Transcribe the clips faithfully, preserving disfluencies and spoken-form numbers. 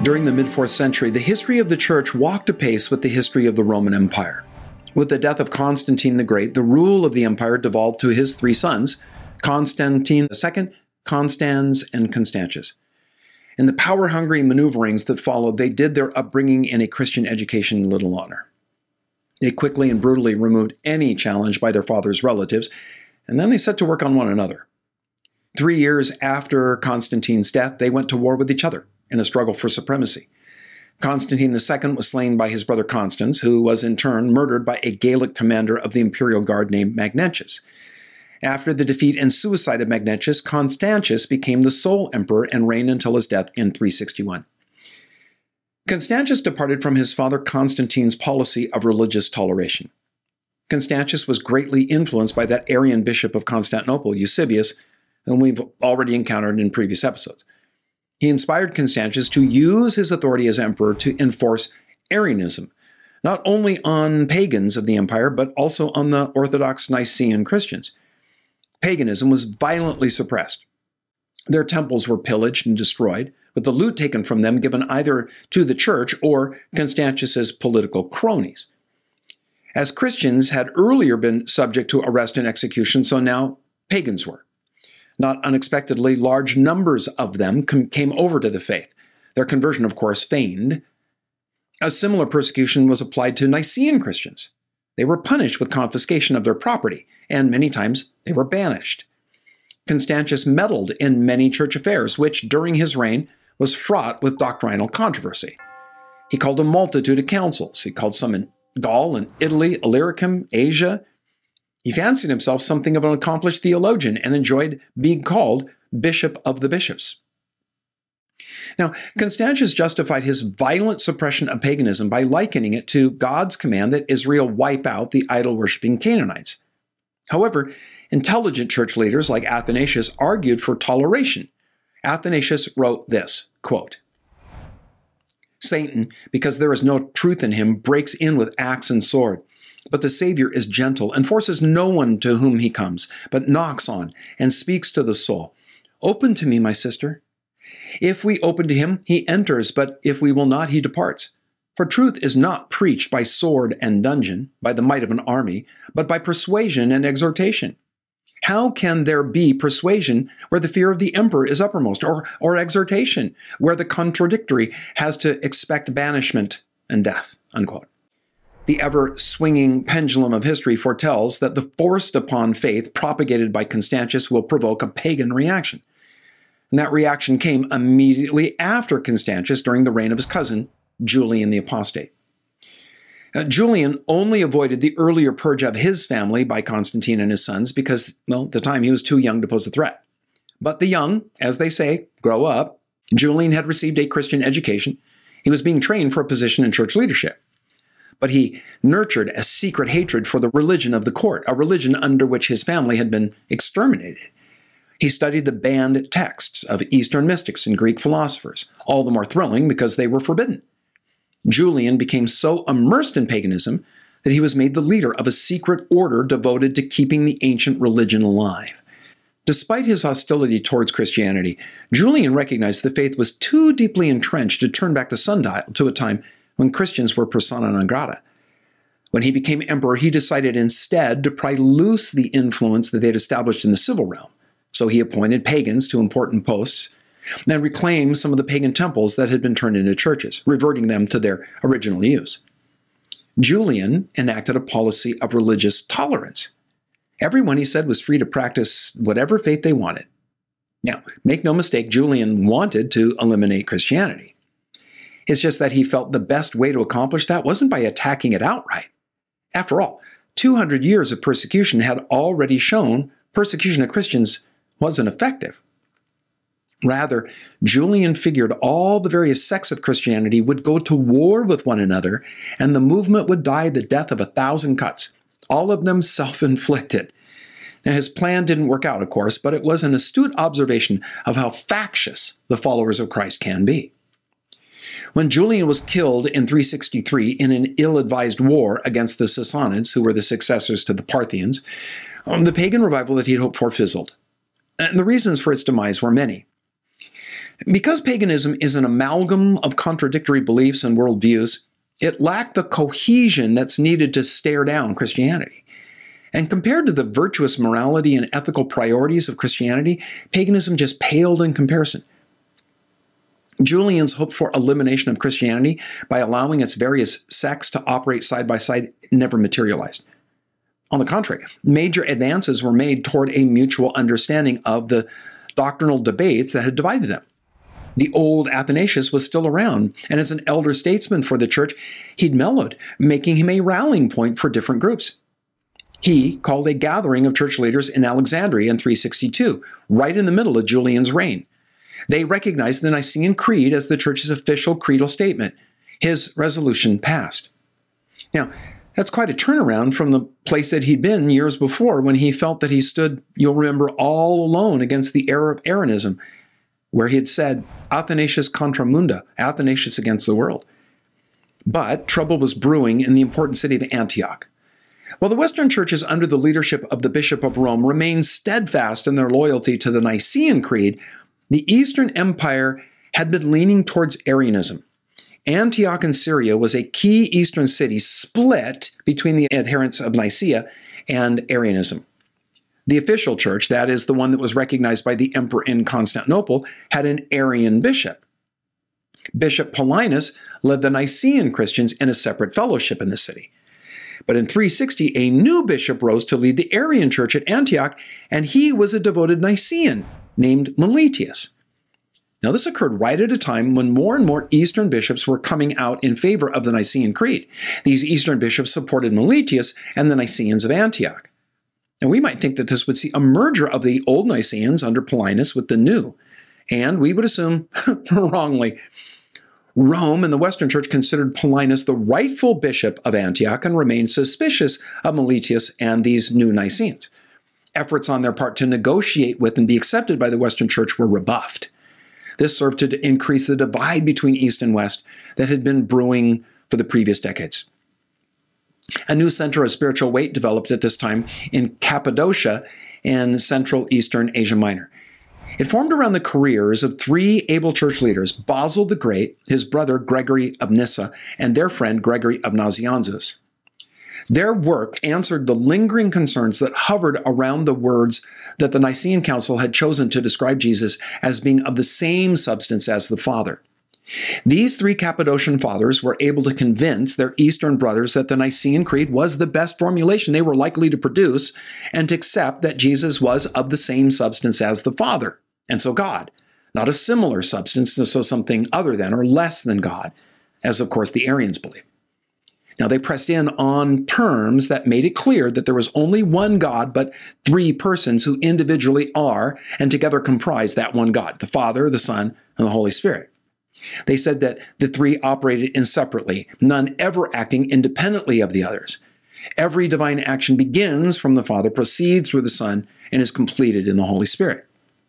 During the mid-fourth century, the history of the Church walked apace with the history of the Roman Empire. With the death of Constantine the Great, the rule of the empire devolved to his three sons, Constantine the Second, Constans, and Constantius. In the power-hungry maneuverings that followed, they did their upbringing in a Christian education little honor. They quickly and brutally removed any challenge by their father's relatives, and then they set to work on one another. Three years after Constantine's death, they went to war with each other in a struggle for supremacy. Constantine the Second was slain by his brother Constans, who was in turn murdered by a Gallic commander of the imperial guard named Magnentius. After the defeat and suicide of Magnentius, Constantius became the sole emperor and reigned until his death in three sixty-one. Constantius departed from his father Constantine's policy of religious toleration. Constantius was greatly influenced by that Arian bishop of Constantinople, Eusebius, whom we've already encountered in previous episodes. He inspired Constantius to use his authority as emperor to enforce Arianism, not only on pagans of the empire, but also on the Orthodox Nicene Christians. Paganism was violently suppressed. Their temples were pillaged and destroyed, with the loot taken from them given either to the church or Constantius's political cronies. As Christians had earlier been subject to arrest and execution, so now pagans were. Not unexpectedly, large numbers of them com- came over to the faith. Their conversion, of course, feigned. A similar persecution was applied to Nicene Christians. They were punished with confiscation of their property, and many times they were banished. Constantius meddled in many church affairs, which, during his reign, was fraught with doctrinal controversy. He called a multitude of councils. He called some in Gaul and Italy, Illyricum, Asia. He fancied himself something of an accomplished theologian and enjoyed being called Bishop of the Bishops. Now, Constantius justified his violent suppression of paganism by likening it to God's command that Israel wipe out the idol-worshipping Canaanites. However, intelligent church leaders like Athanasius argued for toleration. Athanasius wrote this, quote, "Satan, because there is no truth in him, breaks in with axe and sword. But the Savior is gentle and forces no one to whom he comes, but knocks on and speaks to the soul. Open to me, my sister. If we open to him, he enters, but if we will not, he departs. For truth is not preached by sword and dungeon, by the might of an army, but by persuasion and exhortation. How can there be persuasion where the fear of the emperor is uppermost, or, or exhortation where the contradictory has to expect banishment and death?" Unquote. The ever-swinging pendulum of history foretells that the forced upon faith propagated by Constantius will provoke a pagan reaction. And that reaction came immediately after Constantius during the reign of his cousin, Julian the Apostate. Uh, Julian only avoided the earlier purge of his family by Constantine and his sons because, well, at the time he was too young to pose a threat. But the young, as they say, grow up. Julian had received a Christian education. He was being trained for a position in church leadership. But he nurtured a secret hatred for the religion of the court, a religion under which his family had been exterminated. He studied the banned texts of Eastern mystics and Greek philosophers, all the more thrilling because they were forbidden. Julian became so immersed in paganism that he was made the leader of a secret order devoted to keeping the ancient religion alive. Despite his hostility towards Christianity, Julian recognized the faith was too deeply entrenched to turn back the sundial to a time when Christians were persona non grata. When he became emperor, he decided instead to pry loose the influence that they had established in the civil realm. So he appointed pagans to important posts and reclaimed some of the pagan temples that had been turned into churches, reverting them to their original use. Julian enacted a policy of religious tolerance. Everyone, he said, was free to practice whatever faith they wanted. Now, make no mistake, Julian wanted to eliminate Christianity. It's just that he felt the best way to accomplish that wasn't by attacking it outright. After all, two hundred years of persecution had already shown persecution of Christians wasn't effective. Rather, Julian figured all the various sects of Christianity would go to war with one another, and the movement would die the death of a thousand cuts, all of them self-inflicted. Now, his plan didn't work out, of course, but it was an astute observation of how factious the followers of Christ can be. When Julian was killed in three sixty-three in an ill-advised war against the Sassanids, who were the successors to the Parthians, um, the pagan revival that he had hoped for fizzled. And the reasons for its demise were many. Because paganism is an amalgam of contradictory beliefs and worldviews, it lacked the cohesion that's needed to stare down Christianity. And compared to the virtuous morality and ethical priorities of Christianity, paganism just paled in comparison. Julian's hope for elimination of Christianity by allowing its various sects to operate side by side never materialized. On the contrary, major advances were made toward a mutual understanding of the doctrinal debates that had divided them. The old Athanasius was still around, and as an elder statesman for the church, he'd mellowed, making him a rallying point for different groups. He called a gathering of church leaders in Alexandria in three sixty-two, right in the middle of Julian's reign. They recognized the Nicene Creed as the church's official creedal statement. His resolution passed. Now, that's quite a turnaround from the place that he'd been years before when he felt that he stood, you'll remember, all alone against the error of Arianism, where he had said, Athanasius contra munda, Athanasius against the world. But trouble was brewing in the important city of Antioch. While the Western churches under the leadership of the Bishop of Rome remained steadfast in their loyalty to the Nicene Creed, the Eastern Empire had been leaning towards Arianism. Antioch in Syria was a key Eastern city split between the adherents of Nicaea and Arianism. The official church, that is, the one that was recognized by the emperor in Constantinople, had an Arian bishop. Bishop Paulinus led the Nicene Christians in a separate fellowship in the city. But in three sixty, a new bishop rose to lead the Arian church at Antioch, and he was a devoted Nicene named Meletius. Now, this occurred right at a time when more and more Eastern bishops were coming out in favor of the Nicene Creed. These Eastern bishops supported Meletius and the Nicaeans of Antioch. And we might think that this would see a merger of the old Nicaeans under Paulinus with the new. And we would assume, wrongly, Rome and the Western Church considered Paulinus the rightful bishop of Antioch and remained suspicious of Meletius and these new Nicaeans. Efforts on their part to negotiate with and be accepted by the Western Church were rebuffed. This served to increase the divide between East and West that had been brewing for the previous decades. A new center of spiritual weight developed at this time in Cappadocia and Central Eastern Asia Minor. It formed around the careers of three able church leaders, Basil the Great, his brother Gregory of Nyssa, and their friend Gregory of Nazianzus. Their work answered the lingering concerns that hovered around the words that the Nicene Council had chosen to describe Jesus as being of the same substance as the Father. These three Cappadocian fathers were able to convince their Eastern brothers that the Nicene Creed was the best formulation they were likely to produce, and to accept that Jesus was of the same substance as the Father, and so God, not a similar substance, so something other than or less than God, as of course the Arians believed. Now, they pressed in on terms that made it clear that there was only one God, but three persons who individually are and together comprise that one God, the Father, the Son, and the Holy Spirit. They said that the three operated inseparably, none ever acting independently of the others. Every divine action begins from the Father, proceeds through the Son, and is completed in the Holy Spirit.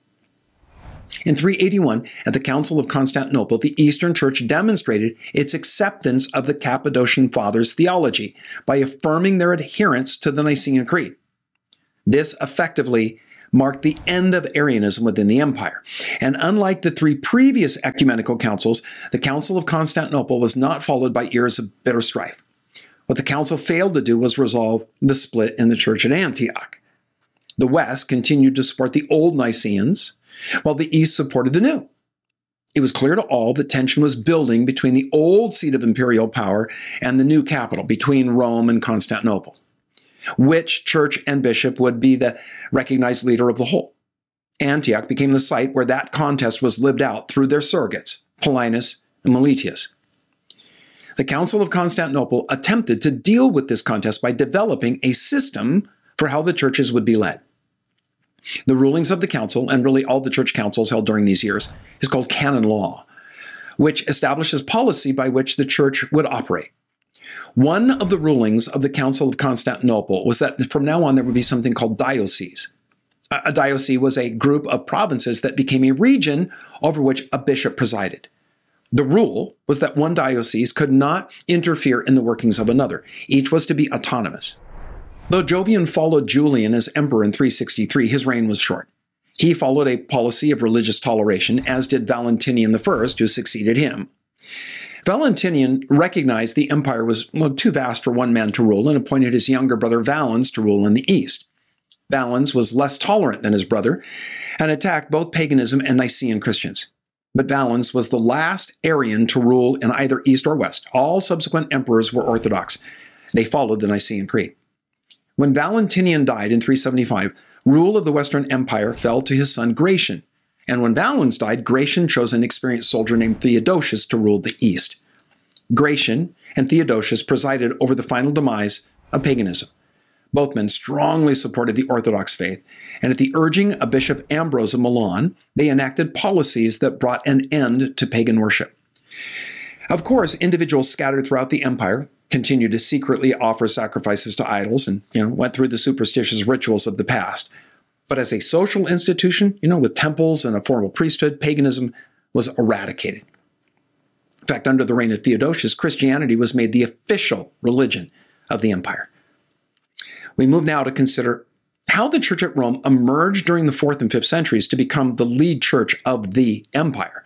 In three eighty-one, at the Council of Constantinople, the Eastern Church demonstrated its acceptance of the Cappadocian Fathers' theology by affirming their adherence to the Nicene Creed. This effectively marked the end of Arianism within the empire. And unlike the three previous ecumenical councils, the Council of Constantinople was not followed by years of bitter strife. What the council failed to do was resolve the split in the church at Antioch. The West continued to support the old Nicaeans, while the East supported the new. It was clear to all that tension was building between the old seat of imperial power and the new capital, between Rome and Constantinople. Which church and bishop would be the recognized leader of the whole? Antioch became the site where that contest was lived out through their surrogates, Paulinus and Meletius. The Council of Constantinople attempted to deal with this contest by developing a system for how the churches would be led. The rulings of the council, and really all the church councils held during these years, is called canon law, which establishes policy by which the church would operate. One of the rulings of the Council of Constantinople was that from now on there would be something called dioceses. A diocese was a group of provinces that became a region over which a bishop presided. The rule was that one diocese could not interfere in the workings of another. Each was to be autonomous. Though Jovian followed Julian as emperor in three sixty-three, his reign was short. He followed a policy of religious toleration, as did Valentinian the First, who succeeded him. Valentinian recognized the empire was well, too vast for one man to rule and appointed his younger brother Valens to rule in the east. Valens was less tolerant than his brother and attacked both paganism and Nicene Christians. But Valens was the last Arian to rule in either east or west. All subsequent emperors were Orthodox. They followed the Nicene Creed. When Valentinian died in three seventy-five, rule of the Western Empire fell to his son Gratian. And when Valens died, Gratian chose an experienced soldier named Theodosius to rule the east. Gratian and Theodosius presided over the final demise of paganism. Both men strongly supported the Orthodox faith, and at the urging of Bishop Ambrose of Milan, they enacted policies that brought an end to pagan worship. Of course, individuals scattered throughout the empire continued to secretly offer sacrifices to idols and, you know, went through the superstitious rituals of the past. But as a social institution, you know, with temples and a formal priesthood, paganism was eradicated. In fact, under the reign of Theodosius, Christianity was made the official religion of the empire. We move now to consider how the church at Rome emerged during the fourth and fifth centuries to become the lead church of the empire.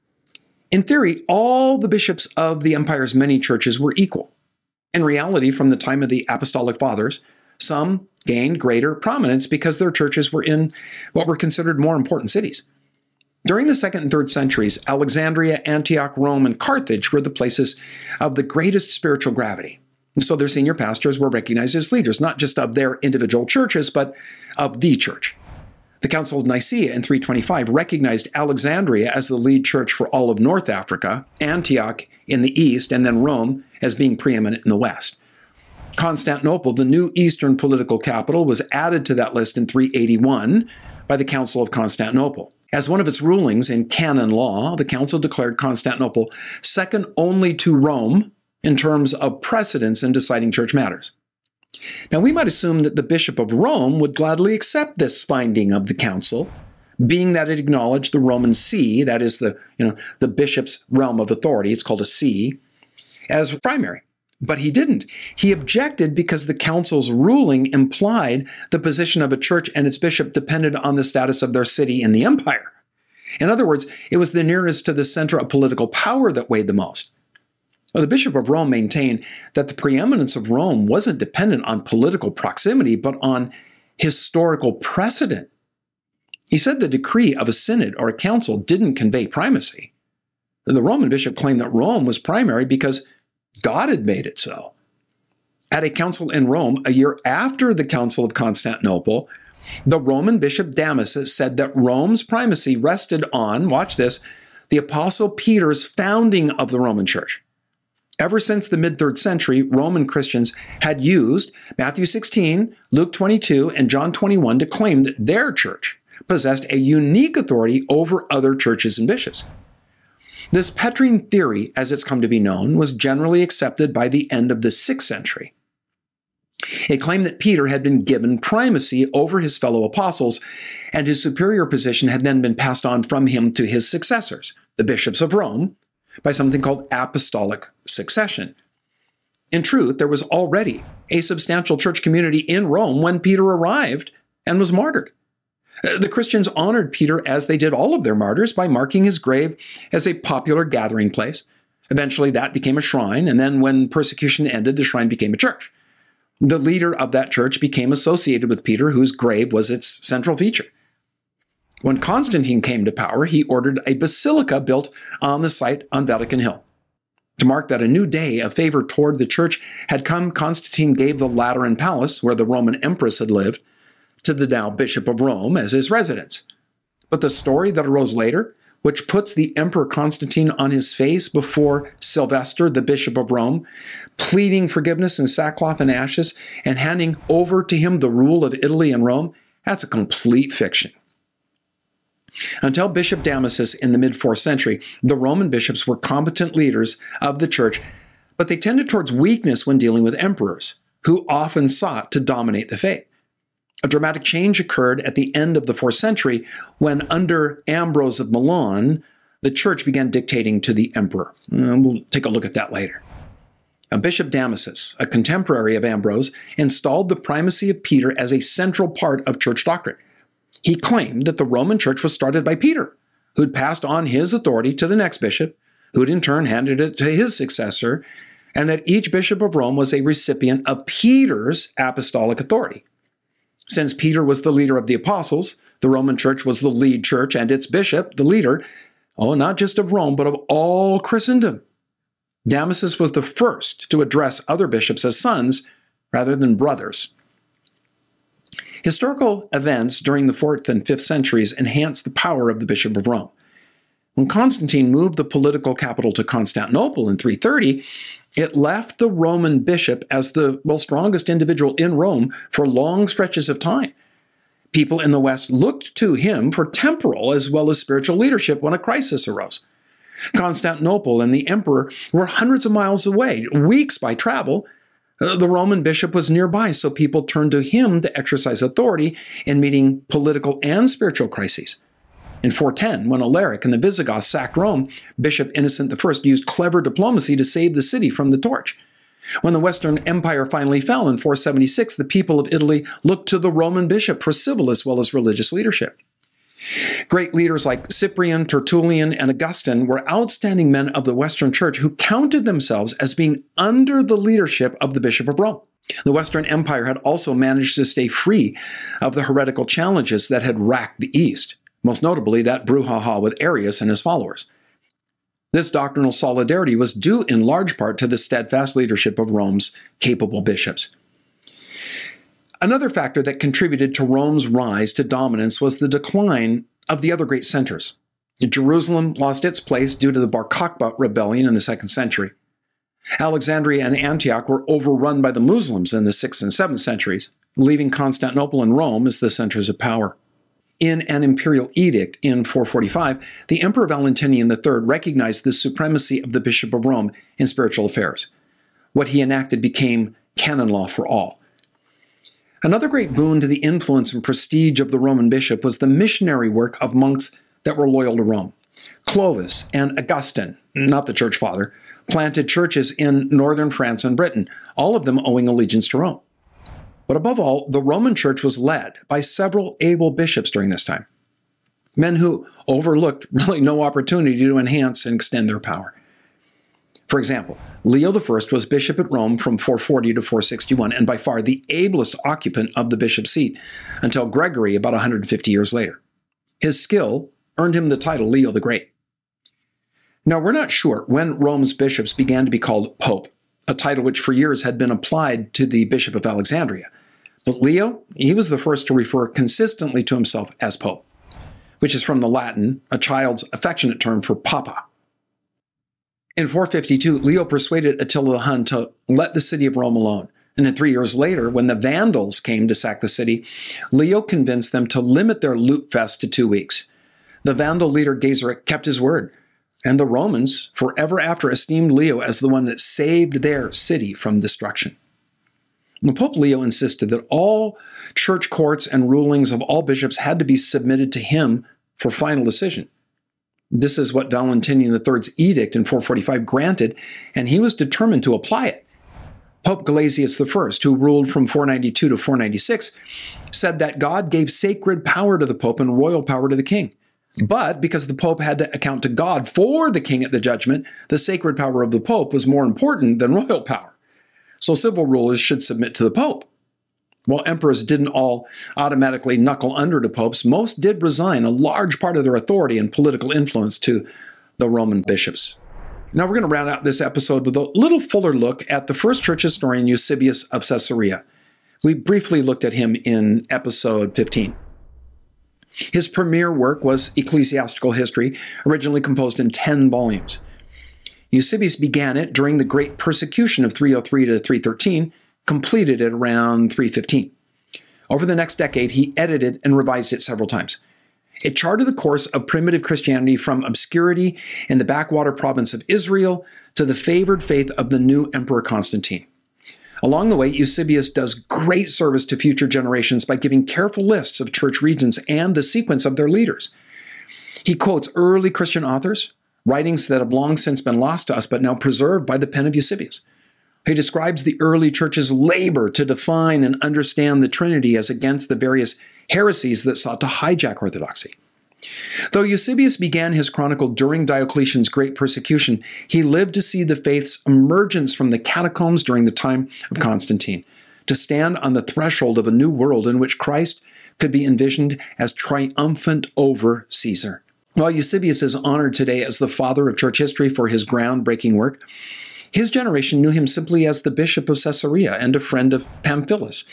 In theory, all the bishops of the empire's many churches were equal. In reality, from the time of the Apostolic Fathers, some gained greater prominence because their churches were in what were considered more important cities. During the second and third centuries, Alexandria, Antioch, Rome, and Carthage were the places of the greatest spiritual gravity. And so their senior pastors were recognized as leaders, not just of their individual churches, but of the church. The Council of Nicaea in three twenty-five recognized Alexandria as the lead church for all of North Africa, Antioch in the east, and then Rome as being preeminent in the west. Constantinople, the new eastern political capital, was added to that list in three eighty-one by the Council of Constantinople. As one of its rulings in canon law, the council declared Constantinople second only to Rome in terms of precedence in deciding church matters. Now, we might assume that the Bishop of Rome would gladly accept this finding of the council, being that it acknowledged the Roman see, that is the, you know, the bishop's realm of authority, it's called a see, as primary. But he didn't. He objected because the council's ruling implied the position of a church and its bishop depended on the status of their city in the empire. In other words, it was the nearest to the center of political power that weighed the most. Well, the Bishop of Rome maintained that the preeminence of Rome wasn't dependent on political proximity, but on historical precedent. He said the decree of a synod or a council didn't convey primacy. The Roman bishop claimed that Rome was primary because God had made it so. At a council in Rome, a year after the Council of Constantinople, the Roman bishop Damasus said that Rome's primacy rested on, watch this, the Apostle Peter's founding of the Roman Church. Ever since the mid-third century, Roman Christians had used Matthew sixteen, Luke twenty-two, and John twenty-one to claim that their church possessed a unique authority over other churches and bishops. This Petrine theory, as it's come to be known, was generally accepted by the end of the sixth century. It claimed that Peter had been given primacy over his fellow apostles, and his superior position had then been passed on from him to his successors, the bishops of Rome, by something called apostolic succession. In truth, there was already a substantial church community in Rome when Peter arrived and was martyred. The Christians honored Peter as they did all of their martyrs by marking his grave as a popular gathering place. Eventually, that became a shrine, and then when persecution ended, the shrine became a church. The leader of that church became associated with Peter, whose grave was its central feature. When Constantine came to power, he ordered a basilica built on the site on Vatican Hill. To mark that a new day of favor toward the church had come, Constantine gave the Lateran Palace, where the Roman empress had lived, to the now Bishop of Rome as his residence. But the story that arose later, which puts the Emperor Constantine on his face before Sylvester, the Bishop of Rome, pleading forgiveness in sackcloth and ashes, and handing over to him the rule of Italy and Rome, that's a complete fiction. Until Bishop Damasus in the mid-fourth century, the Roman bishops were competent leaders of the church, but they tended towards weakness when dealing with emperors, who often sought to dominate the faith. A dramatic change occurred at the end of the fourth century when, under Ambrose of Milan, the church began dictating to the emperor. We'll take a look at that later. Now, Bishop Damasus, a contemporary of Ambrose, installed the primacy of Peter as a central part of church doctrine. He claimed that the Roman Church was started by Peter, who'd passed on his authority to the next bishop, who'd in turn handed it to his successor, and that each bishop of Rome was a recipient of Peter's apostolic authority. Since Peter was the leader of the apostles, the Roman Church was the lead church, and its bishop, the leader, oh, not just of Rome, but of all Christendom. Damasus was the first to address other bishops as sons rather than brothers. Historical events during the fourth and fifth centuries enhanced the power of the Bishop of Rome. When Constantine moved the political capital to Constantinople in three thirty, it left the Roman bishop as the, well, strongest individual in Rome for long stretches of time. People in the West looked to him for temporal as well as spiritual leadership when a crisis arose. Constantinople and the emperor were hundreds of miles away, weeks by travel. The Roman bishop was nearby, so people turned to him to exercise authority in meeting political and spiritual crises. In four ten, when Alaric and the Visigoths sacked Rome, Bishop Innocent the First used clever diplomacy to save the city from the torch. When the Western Empire finally fell in four seventy-six, the people of Italy looked to the Roman bishop for civil as well as religious leadership. Great leaders like Cyprian, Tertullian, and Augustine were outstanding men of the Western Church who counted themselves as being under the leadership of the Bishop of Rome. The Western Empire had also managed to stay free of the heretical challenges that had racked the East, most notably that brouhaha with Arius and his followers. This doctrinal solidarity was due in large part to the steadfast leadership of Rome's capable bishops. Another factor that contributed to Rome's rise to dominance was the decline of the other great centers. Jerusalem lost its place due to the Bar Kokhba rebellion in the second century. Alexandria and Antioch were overrun by the Muslims in the sixth and seventh centuries, leaving Constantinople and Rome as the centers of power. In an imperial edict in four forty-five, the Emperor Valentinian the Third recognized the supremacy of the Bishop of Rome in spiritual affairs. What he enacted became canon law for all. Another great boon to the influence and prestige of the Roman bishop was the missionary work of monks that were loyal to Rome. Clovis and Augustine, not the church father, planted churches in northern France and Britain, all of them owing allegiance to Rome. But above all, the Roman Church was led by several able bishops during this time, men who overlooked really no opportunity to enhance and extend their power. For example, Leo the First was bishop at Rome from four forty to four sixty-one, and by far the ablest occupant of the bishop's seat until Gregory about one hundred fifty years later. His skill earned him the title Leo the Great. Now, we're not sure when Rome's bishops began to be called pope, a title which for years had been applied to the Bishop of Alexandria. But Leo, he was the first to refer consistently to himself as pope, which is from the Latin, a child's affectionate term for papa. In four fifty-two, Leo persuaded Attila the Hun to let the city of Rome alone. And then three years later, when the Vandals came to sack the city, Leo convinced them to limit their loot fest to two weeks. The Vandal leader Gaiseric kept his word, and the Romans forever after esteemed Leo as the one that saved their city from destruction. And Pope Leo insisted that all church courts and rulings of all bishops had to be submitted to him for final decision. This is what Valentinian the Third's edict in four forty-five granted, and he was determined to apply it. Pope Gelasius the First, who ruled from four ninety-two to four ninety-six, said that God gave sacred power to the Pope and royal power to the king. But because the Pope had to account to God for the king at the judgment, the sacred power of the Pope was more important than royal power. So civil rulers should submit to the Pope. While emperors didn't all automatically knuckle under to popes, most did resign a large part of their authority and political influence to the Roman bishops. Now we're going to round out this episode with a little fuller look at the first church historian Eusebius of Caesarea. We briefly looked at him in episode fifteen. His premier work was Ecclesiastical History, originally composed in ten volumes. Eusebius began it during the Great Persecution of three oh three to three thirteen, completed it around three fifteen. Over the next decade, he edited and revised it several times. It charted the course of primitive Christianity from obscurity in the backwater province of Israel to the favored faith of the new Emperor Constantine. Along the way, Eusebius does great service to future generations by giving careful lists of church regions and the sequence of their leaders. He quotes early Christian authors, writings that have long since been lost to us but now preserved by the pen of Eusebius. He describes the early church's labor to define and understand the Trinity as against the various heresies that sought to hijack orthodoxy. Though Eusebius began his chronicle during Diocletian's great persecution, he lived to see the faith's emergence from the catacombs during the time of Constantine, to stand on the threshold of a new world in which Christ could be envisioned as triumphant over Caesar. While Eusebius is honored today as the father of church history for his groundbreaking work, his generation knew him simply as the bishop of Caesarea and a friend of Pamphilus,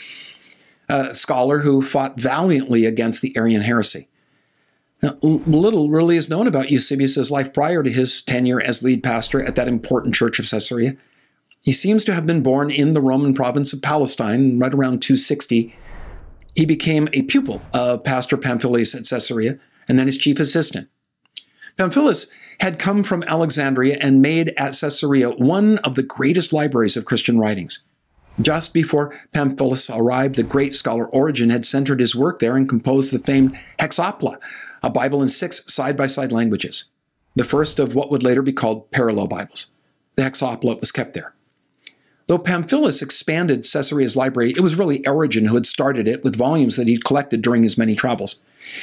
a scholar who fought valiantly against the Arian heresy. Now, little really is known about Eusebius' life prior to his tenure as lead pastor at that important church of Caesarea. He seems to have been born in the Roman province of Palestine right around two sixty. He became a pupil of Pastor Pamphilus at Caesarea and then his chief assistant. Pamphilus had come from Alexandria and made at Caesarea one of the greatest libraries of Christian writings. Just before Pamphilus arrived, the great scholar Origen had centered his work there and composed the famed Hexapla, a Bible in six side-by-side languages, the first of what would later be called parallel Bibles. The Hexapla was kept there. Though Pamphilus expanded Caesarea's library, it was really Origen who had started it with volumes that he'd collected during his many travels.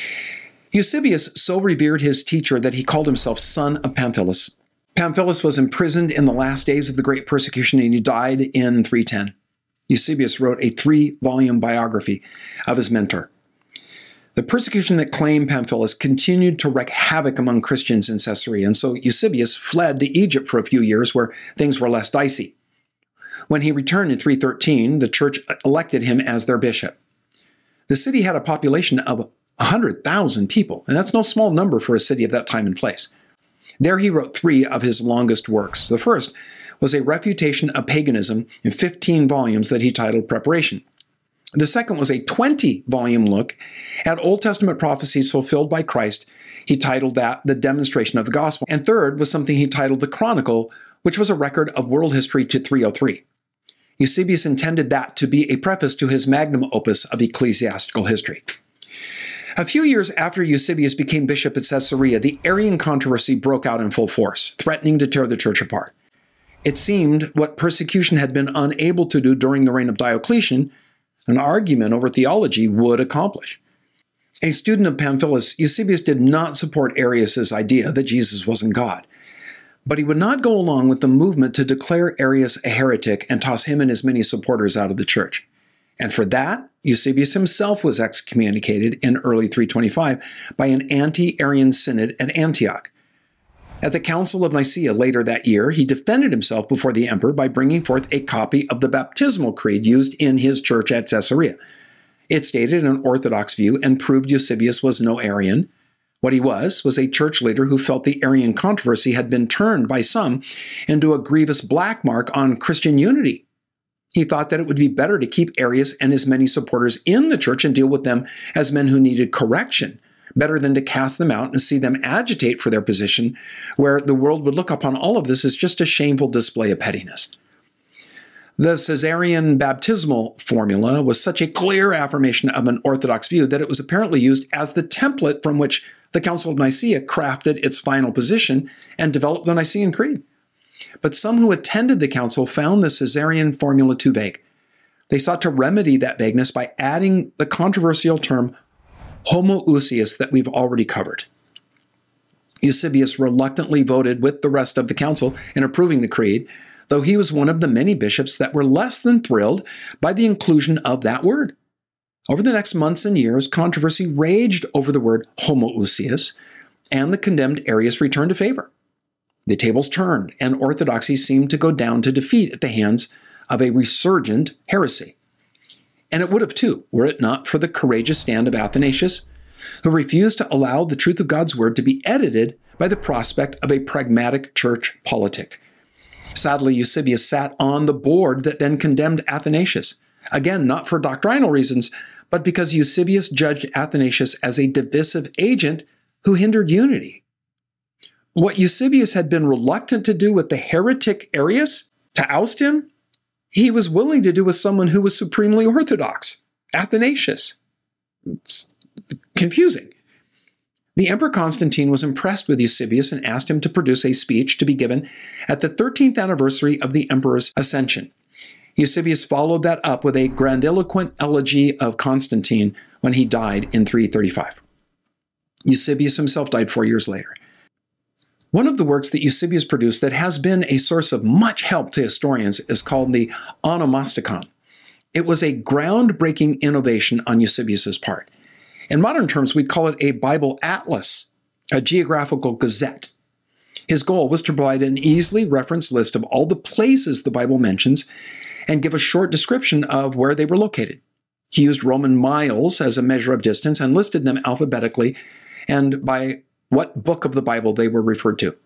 Eusebius so revered his teacher that he called himself son of Pamphilus. Pamphilus was imprisoned in the last days of the great persecution and he died in three ten. Eusebius wrote a three-volume biography of his mentor. The persecution that claimed Pamphilus continued to wreak havoc among Christians in Caesarea, and so Eusebius fled to Egypt for a few years where things were less dicey. When he returned in three thirteen, the church elected him as their bishop. The city had a population of one hundred thousand people, and that's no small number for a city of that time and place. There he wrote three of his longest works. The first was a refutation of paganism in fifteen volumes that he titled Preparation. The second was a twenty-volume look at Old Testament prophecies fulfilled by Christ. He titled that The Demonstration of the Gospel. And third was something he titled The Chronicle, which was a record of world history to three oh three. Eusebius intended that to be a preface to his magnum opus of ecclesiastical history. A few years after Eusebius became bishop at Caesarea, the Arian controversy broke out in full force, threatening to tear the church apart. It seemed what persecution had been unable to do during the reign of Diocletian, an argument over theology would accomplish. A student of Pamphilus, Eusebius did not support Arius' idea that Jesus wasn't God, but he would not go along with the movement to declare Arius a heretic and toss him and his many supporters out of the church. And for that, Eusebius himself was excommunicated in early three twenty-five by an anti-Arian synod at Antioch. At the Council of Nicaea later that year, he defended himself before the emperor by bringing forth a copy of the baptismal creed used in his church at Caesarea. It stated an orthodox view and proved Eusebius was no Arian. What he was was a church leader who felt the Arian controversy had been turned by some into a grievous black mark on Christian unity. He thought that it would be better to keep Arius and his many supporters in the church and deal with them as men who needed correction, better than to cast them out and see them agitate for their position, where the world would look upon all of this as just a shameful display of pettiness. The Caesarean baptismal formula was such a clear affirmation of an orthodox view that it was apparently used as the template from which the Council of Nicaea crafted its final position and developed the Nicene Creed. But some who attended the council found the Caesarean formula too vague. They sought to remedy that vagueness by adding the controversial term homoousios that we've already covered. Eusebius reluctantly voted with the rest of the council in approving the creed, though he was one of the many bishops that were less than thrilled by the inclusion of that word. Over the next months and years, controversy raged over the word homoousios, and the condemned Arius returned to favor. The tables turned, and orthodoxy seemed to go down to defeat at the hands of a resurgent heresy. And it would have too, were it not for the courageous stand of Athanasius, who refused to allow the truth of God's word to be edited by the prospect of a pragmatic church politic. Sadly, Eusebius sat on the board that then condemned Athanasius, again, not for doctrinal reasons, but because Eusebius judged Athanasius as a divisive agent who hindered unity. What Eusebius had been reluctant to do with the heretic Arius, to oust him, he was willing to do with someone who was supremely orthodox, Athanasius. It's confusing. The Emperor Constantine was impressed with Eusebius and asked him to produce a speech to be given at the thirteenth anniversary of the emperor's ascension. Eusebius followed that up with a grandiloquent elegy of Constantine when he died in three thirty-five. Eusebius himself died four years later. One of the works that Eusebius produced that has been a source of much help to historians is called the Onomasticon. It was a groundbreaking innovation on Eusebius's part. In modern terms, we'd call it a Bible atlas, a geographical gazette. His goal was to provide an easily referenced list of all the places the Bible mentions and give a short description of where they were located. He used Roman miles as a measure of distance and listed them alphabetically and by what book of the Bible they were referred to.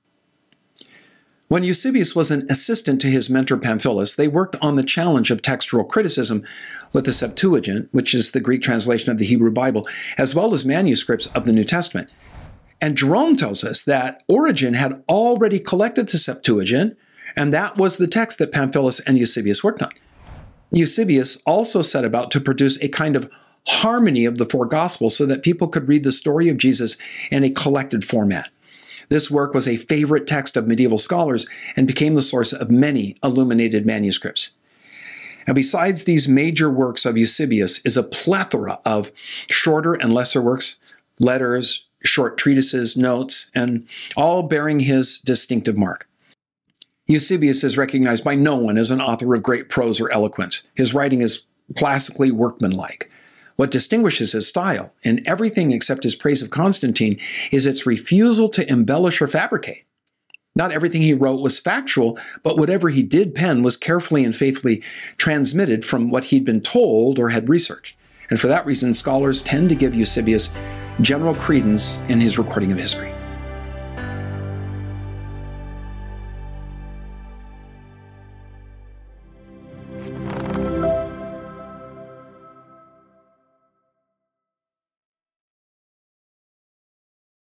When Eusebius was an assistant to his mentor Pamphilus, they worked on the challenge of textual criticism with the Septuagint, which is the Greek translation of the Hebrew Bible, as well as manuscripts of the New Testament. And Jerome tells us that Origen had already collected the Septuagint, and that was the text that Pamphilus and Eusebius worked on. Eusebius also set about to produce a kind of harmony of the four Gospels so that people could read the story of Jesus in a collected format. This work was a favorite text of medieval scholars and became the source of many illuminated manuscripts. And besides these major works of Eusebius is a plethora of shorter and lesser works, letters, short treatises, notes, and all bearing his distinctive mark. Eusebius is recognized by no one as an author of great prose or eloquence. His writing is classically workmanlike. What distinguishes his style, in everything except his praise of Constantine, is its refusal to embellish or fabricate. Not everything he wrote was factual, but whatever he did pen was carefully and faithfully transmitted from what he'd been told or had researched. And for that reason, scholars tend to give Eusebius general credence in his recording of history.